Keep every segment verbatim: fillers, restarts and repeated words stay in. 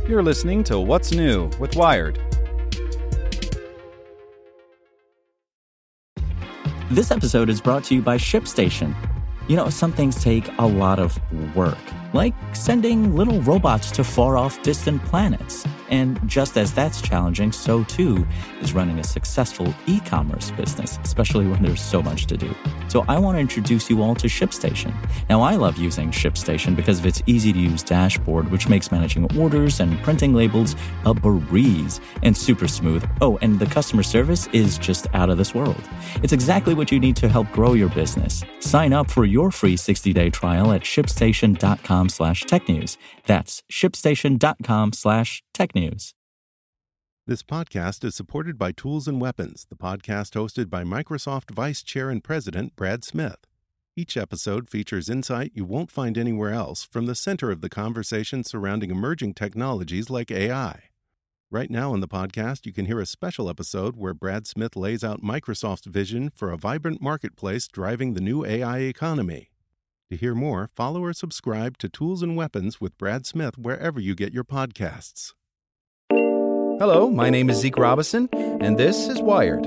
You're listening to What's New with Wired. This episode is brought to you by ShipStation. You know, some things take a lot of work, like sending little robots to far-off distant planets. And just as that's challenging, so too is running a successful e-commerce business, especially when there's so much to do. So I want to introduce you all to ShipStation. Now, I love using ShipStation because of its easy-to-use dashboard, which makes managing orders and printing labels a breeze and super smooth. Oh, and the customer service is just out of this world. It's exactly what you need to help grow your business. Sign up for your free sixty-day trial at shipstation.com slash technews. That's shipstation.com slash technews. This podcast is supported by Tools and Weapons, the podcast hosted by Microsoft Vice Chair and President Brad Smith. Each episode features insight you won't find anywhere else from the center of the conversation surrounding emerging technologies like A I. Right now in the podcast, you can hear a special episode where Brad Smith lays out Microsoft's vision for a vibrant marketplace driving the new A I economy. To hear more, follow or subscribe to Tools and Weapons with Brad Smith wherever you get your podcasts. Hello, my name is Zeke Robison, and this is Wired.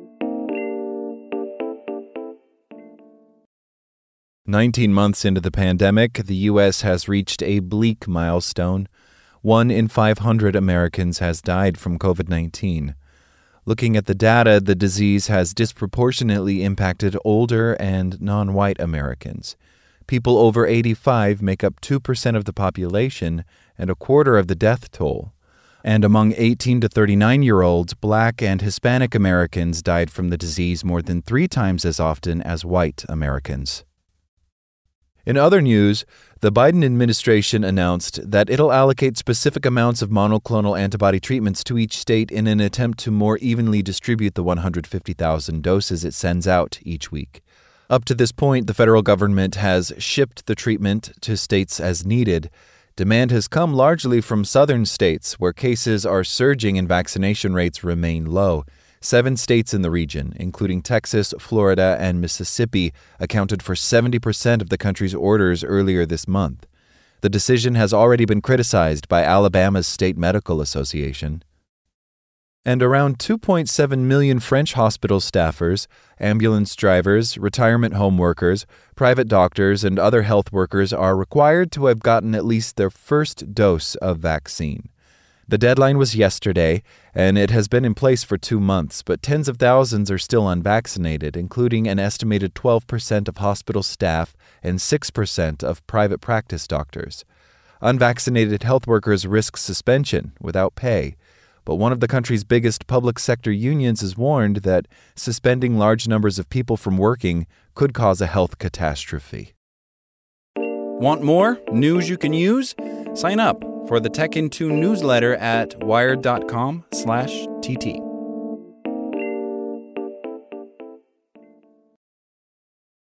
Nineteen months into the pandemic, the U S has reached a bleak milestone. One in five hundred Americans has died from covid nineteen. Looking at the data, the disease has disproportionately impacted older and non-white Americans. People over eighty-five make up two percent of the population and a quarter of the death toll. And among eighteen to thirty-nine-year-olds, Black and Hispanic Americans died from the disease more than three times as often as white Americans. In other news, the Biden administration announced that it'll allocate specific amounts of monoclonal antibody treatments to each state in an attempt to more evenly distribute the one hundred fifty thousand doses it sends out each week. Up to this point, the federal government has shipped the treatment to states as needed. Demand has come largely from southern states, where cases are surging and vaccination rates remain low. Seven states in the region, including Texas, Florida, and Mississippi, accounted for seventy percent of the country's orders earlier this month. The decision has already been criticized by Alabama's State Medical Association. And around two point seven million French hospital staffers, ambulance drivers, retirement home workers, private doctors, and other health workers are required to have gotten at least their first dose of vaccine. The deadline was yesterday, and it has been in place for two months, but tens of thousands are still unvaccinated, including an estimated twelve percent of hospital staff and six percent of private practice doctors. Unvaccinated health workers risk suspension without pay. But one of the country's biggest public sector unions has warned that suspending large numbers of people from working could cause a health catastrophe. Want more news you can use? Sign up for the Tech in Two newsletter at wired.com slash TT.